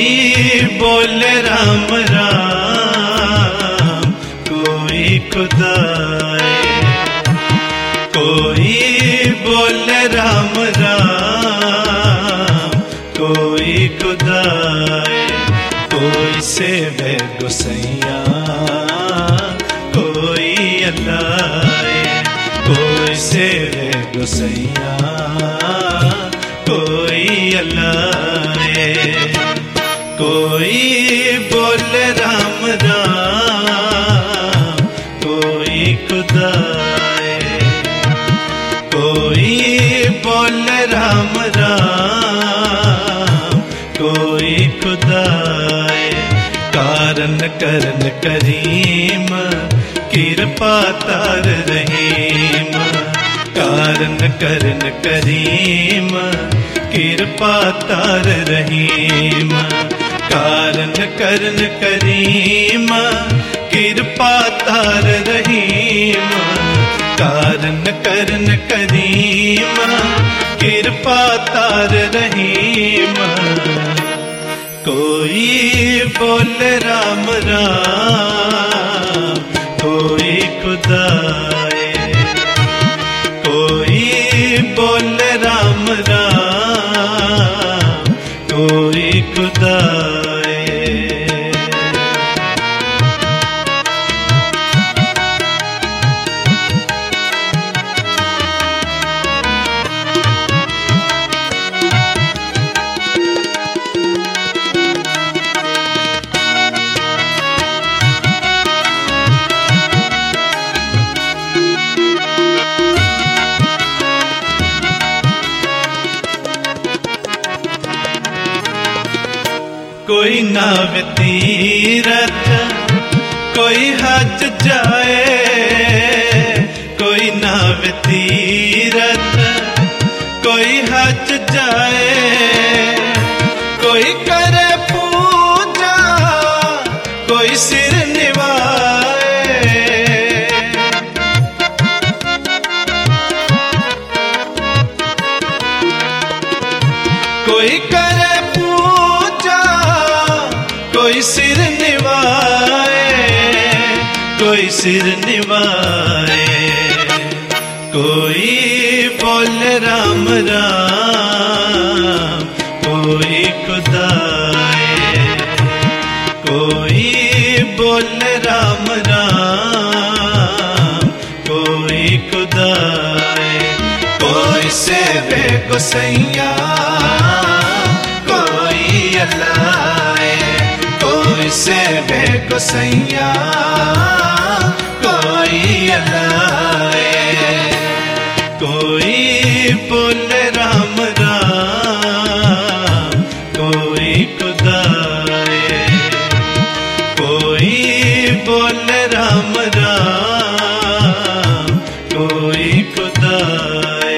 बोले राम राम, कोई खुदाए। कोई बोले राम राम, कोई खुदाए। कोई सेवे गोसैया, कोई अल्लाह। कोई सेवे गोसैया, कोई अल्लाह। कोई बोले राम राम, कोई खुदाए। कोई बोले राम राम, कोई खुदाए। कारण करन करीम, कृपा तार रहीम। कारण करन करीम, कृपा तार रहीम। कारण करन करीम, कृपा तार रहीम। कारण करन करीम, कृपा तार रहीम। कोई बोले राम राम, कोई खुदाए। कोई बोले राम राम, कोई खुदाए। कोई नाव तीरथ, कोई हज जाए। कोई नाव तीरथ, कोई हज जाए। कोई करे पूजा, कोई सिर निवाए। कोई करे कोई सिर निवाए, कोई सिर निवाए। कोई बोले राम राम, कोई खुदाए। कोई बोले राम राम, कोई खुदाए। कोई सेवे गोसैया, कोई अल्लाह। कोई सेवे गोसैया, कोई अल्लाह। कोई बोले राम राम, कोई खुदाए। कोई बोले राम राम, कोई खुदाए।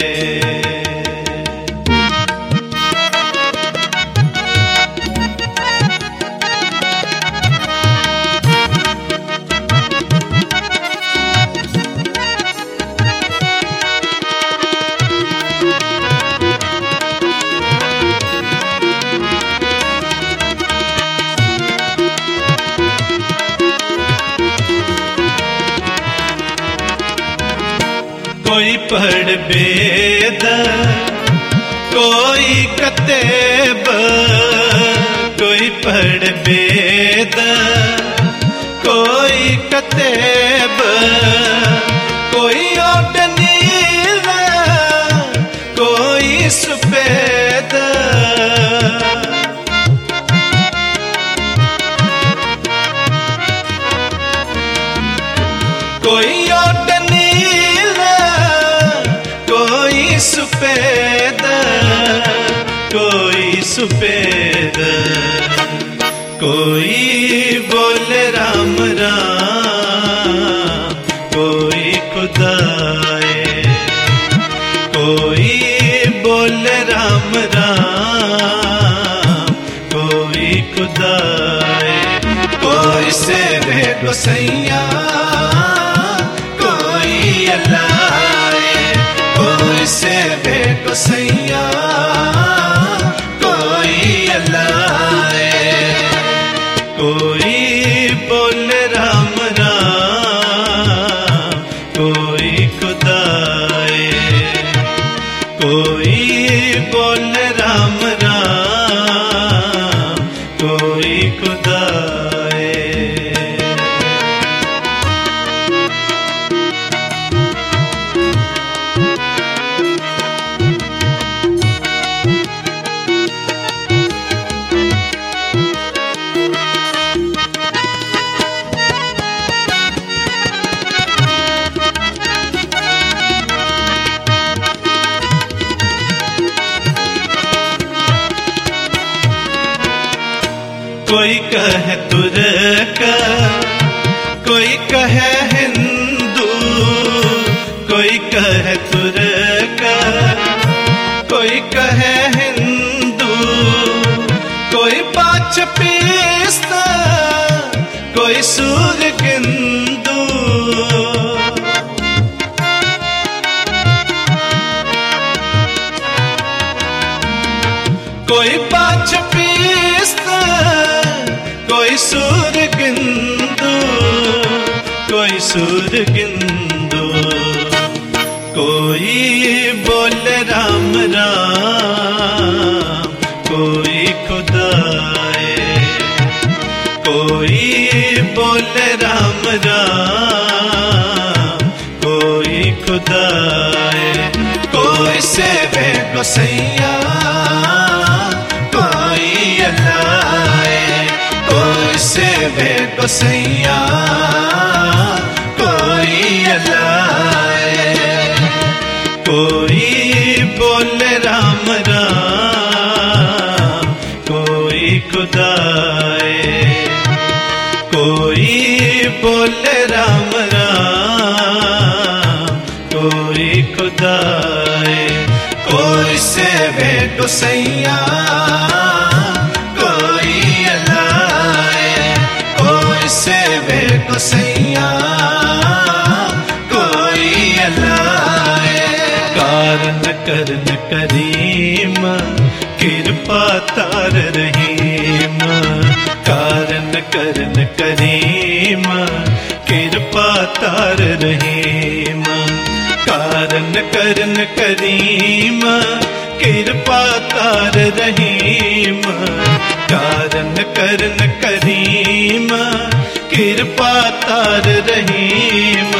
कोई पढ़ वेद, कोई कतेब। कोई पढ़ वेद, कोई कतेब। कोई ओट नील, कोई सफेद। कोई ओट सफेद, कोई सफेद। कोई बोले राम राम, कोई खुदाए। कोई बोले राम राम, कोई खुदाए। कोई सेवे गोसैया, कोई अल्लाह। कोई सेवे गोसैया, कोई अल्लाह। कोई कहे तुर्क, कोई कहे हिंदू, कोई कहे तुर्क, कोई कहे हिंदू, कोई पाँच पीस्ता, कोई सूर गिंदू। कोई पाँच पीस्ता, कोई सूर गिंदू, कोई सूर गिंदू। कोई बोले राम राम, कोई खुदाए, कोई बोले राम राम, कोई खुदाए, कोई सेवे गोसैया, कोई अल्लाह, कोई सेवे गोसैया, कोई अल्लाह। कोई बोले राम राम, कोई खुदाए, कोई बोले राम राम, कोई खुदाए, कोई सेवे गोसैया, कोई अल्लाह, कोई सेवे गोसैया, कोई अल्लाह। कारण करन करीम, कृपा तार रहीम, कारण करन करीम, कृपा तार रहीम, कारण करन करीम, कृपा तार रहीम, कारण करन करीम, कृपा तार रहीम।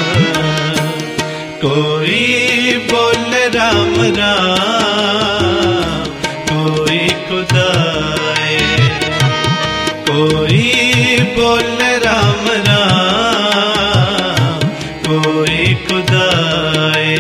कोई बोले राम राम, कोई खुदाए, कोई बोले राम राम, कोई खुदाए।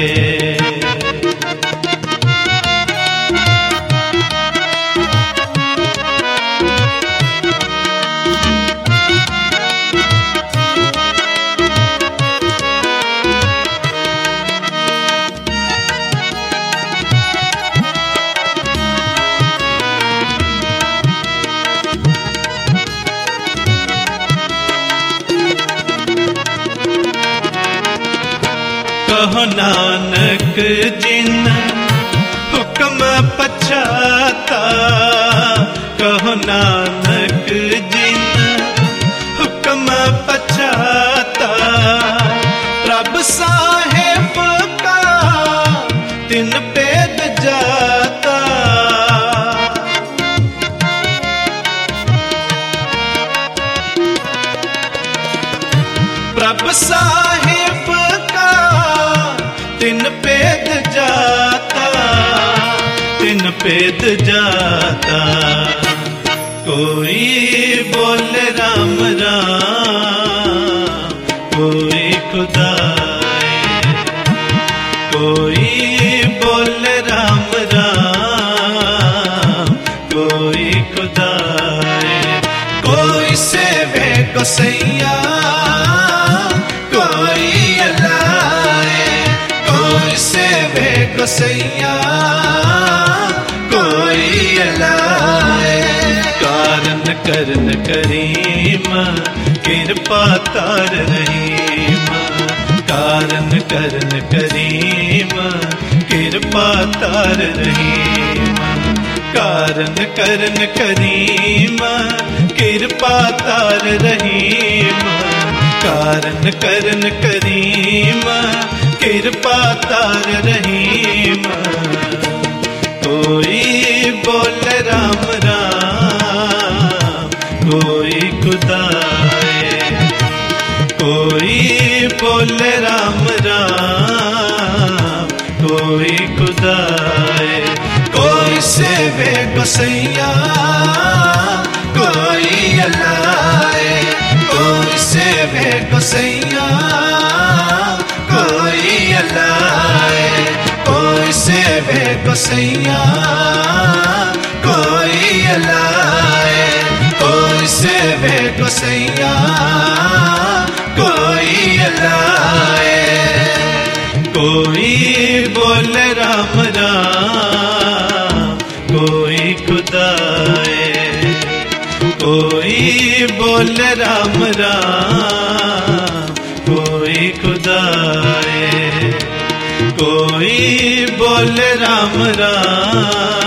कहो नानक जिन हुक्म पछाता, कहो नानक जिन हुक्म पछाता, प्रभ साहेब का तिन पेद जाता। प्रभ साहेब का तिन पेद जाता, तिन पेद जाता। कोई बोले राम राम, कोई खुदाए, कोई बोले राम राम, कोई खुदाए, कोई सेवे गोसैया, कोई अल्लाह, कोई सेवे गोसैया, कोई अल्लाह। कारण करन करीम, कृपा तार रहीम, कारण करन करीम, कृपा तार रहीम, कारण करन करीम, कृपा तार रहीम, कारण करन करीम, कृपा तार रहीम। कोई बोले राम राम, कोई खुदाए, कोई बोले राम राम, कोई खुदाए, कोई सेवे गोसैया, कोई अल्लाह, कोई सेवे गोसैया, कोई अल्लाह, कोई सेवे गोसैया, कोई अल्लाह, कोई सेवे गोसैया कोई अल्लाह है। कोई बोले राम राम कोई खुदा है। कोई बोले राम राम कोई खुदा है। कोई बोले राम राम